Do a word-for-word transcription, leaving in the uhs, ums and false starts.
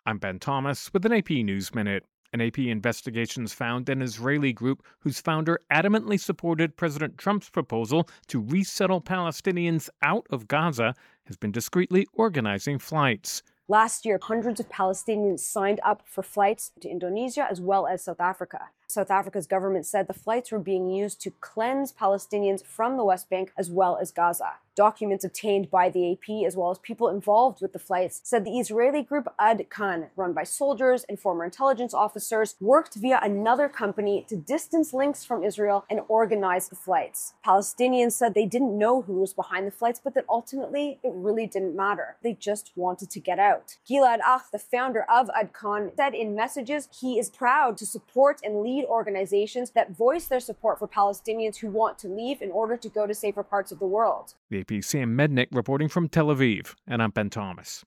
I'm Ben Thomas with an A P News Minute. An A P investigations found an Israeli group whose founder adamantly supported President Trump's proposal to resettle Palestinians out of Gaza has been discreetly organizing flights. Last year, hundreds of Palestinians signed up for flights to Indonesia as well as South Africa. South Africa's government said the flights were being used to cleanse Palestinians from the West Bank as well as Gaza. Documents obtained by the A P, as well as people involved with the flights, said the Israeli group Ad Khan, run by soldiers and former intelligence officers, worked via another company to distance links from Israel and organize the flights. Palestinians said they didn't know who was behind the flights, but that ultimately it really didn't matter. They just wanted to get out. Gilad Ach, the founder of Ad Khan, said in messages he is proud to support and lead organizations that voice their support for Palestinians who want to leave in order to go to safer parts of the world. The A P's Sam Mednick reporting from Tel Aviv, and I'm Ben Thomas.